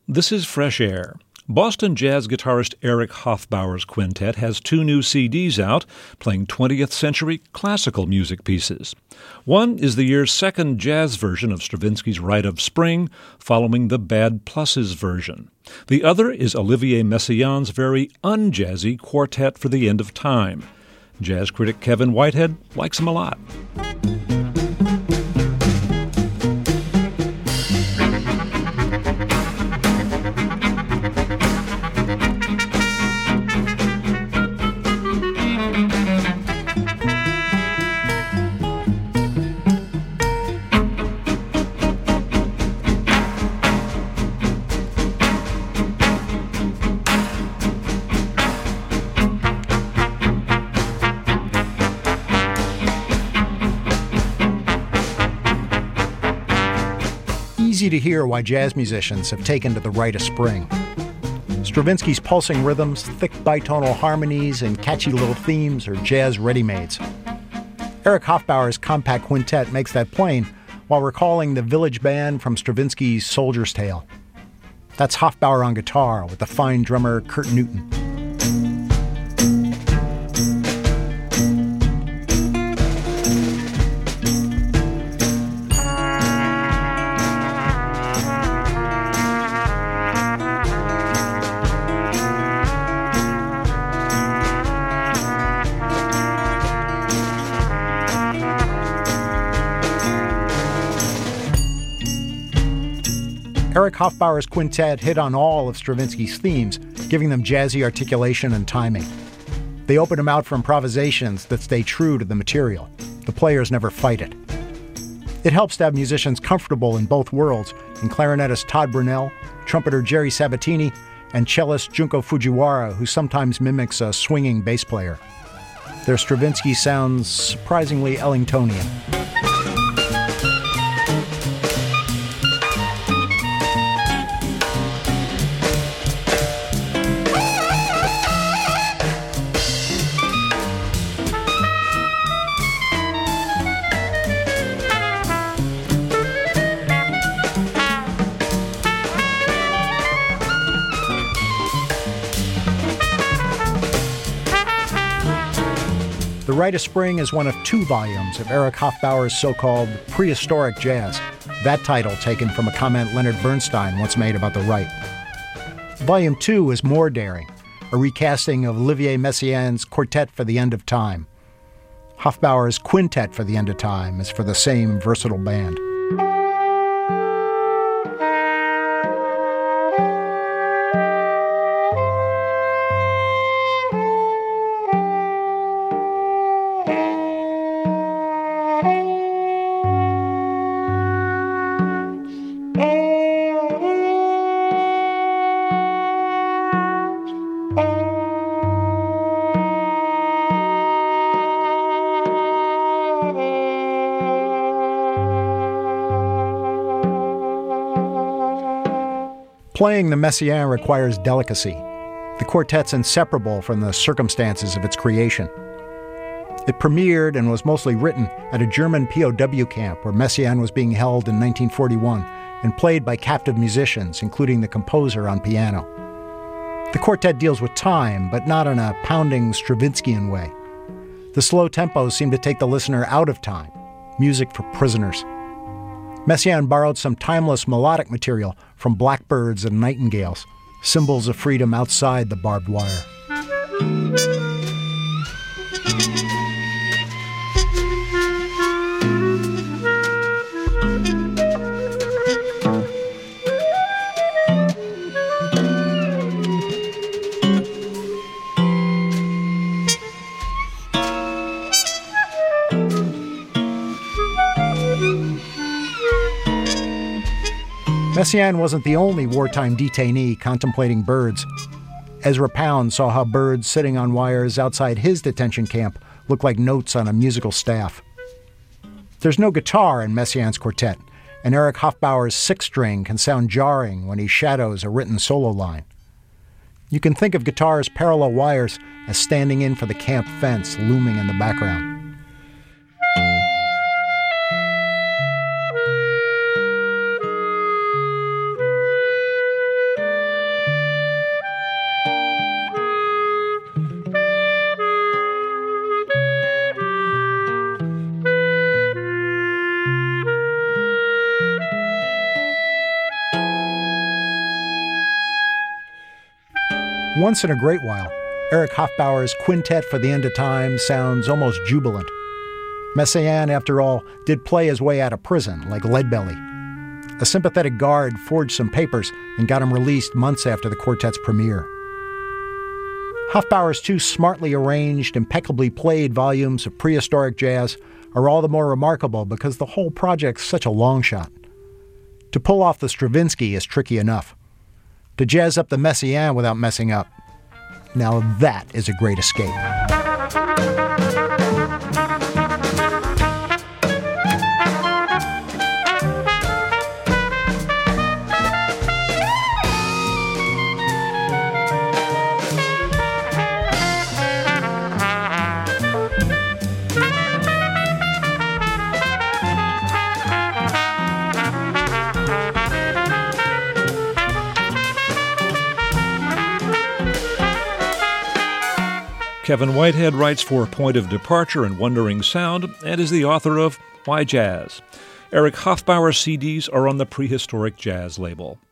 This is Fresh Air. Boston jazz guitarist Eric Hofbauer's quintet has 2 new CDs out, playing 20th century classical music pieces. One is the year's second jazz version of Stravinsky's Rite of Spring, following the Bad Pluses version. The other is Olivier Messiaen's very unjazzy Quartet for the End of Time. Jazz critic Kevin Whitehead likes him a lot. Easy to hear why jazz musicians have taken to the Rite of Spring. Stravinsky's pulsing rhythms, thick bitonal harmonies, and catchy little themes are jazz ready-mades. Eric Hofbauer's compact quintet makes that plain while recalling the village band from Stravinsky's Soldier's Tale. That's Hofbauer on guitar with the fine drummer Kurt Newton. Eric Hofbauer's quintet hit on all of Stravinsky's themes, giving them jazzy articulation and timing. They open them out for improvisations that stay true to the material. The players never fight it. It helps to have musicians comfortable in both worlds, in clarinetist Todd Brunel, trumpeter Jerry Sabatini, and cellist Junko Fujiwara, who sometimes mimics a swinging bass player. Their Stravinsky sounds surprisingly Ellingtonian. The Rite of Spring is one of 2 volumes of Eric Hofbauer's so-called prehistoric jazz, that title taken from a comment Leonard Bernstein once made about the Rite. Volume 2 is more daring, a recasting of Olivier Messiaen's Quartet for the End of Time. Hofbauer's Quintet for the End of Time is for the same versatile band. Playing the Messiaen requires delicacy. The quartet's inseparable from the circumstances of its creation. It premiered and was mostly written at a German POW camp where Messiaen was being held in 1941 and played by captive musicians, including the composer on piano. The quartet deals with time, but not in a pounding Stravinskyan way. The slow tempos seem to take the listener out of time, music for prisoners. Messiaen borrowed some timeless melodic material from blackbirds and nightingales, symbols of freedom outside the barbed wire. Messiaen wasn't the only wartime detainee contemplating birds. Ezra Pound saw how birds sitting on wires outside his detention camp looked like notes on a musical staff. There's no guitar in Messiaen's quartet, and Eric Hofbauer's 6-string can sound jarring when he shadows a written solo line. You can think of guitar's parallel wires as standing in for the camp fence looming in the background. Once in a great while, Eric Hofbauer's Quintet for the End of Time sounds almost jubilant. Messiaen, after all, did play his way out of prison, like Leadbelly. A sympathetic guard forged some papers and got him released months after the quartet's premiere. Hofbauer's two smartly arranged, impeccably played volumes of prehistoric jazz are all the more remarkable because the whole project's such a long shot. To pull off the Stravinsky is tricky enough. To jazz up the Messiaen without messing up, now that is a great escape. Kevin Whitehead writes for Point of Departure and Wandering Sound and is the author of Why Jazz? Eric Hofbauer CDs are on the Prehistoric Jazz label.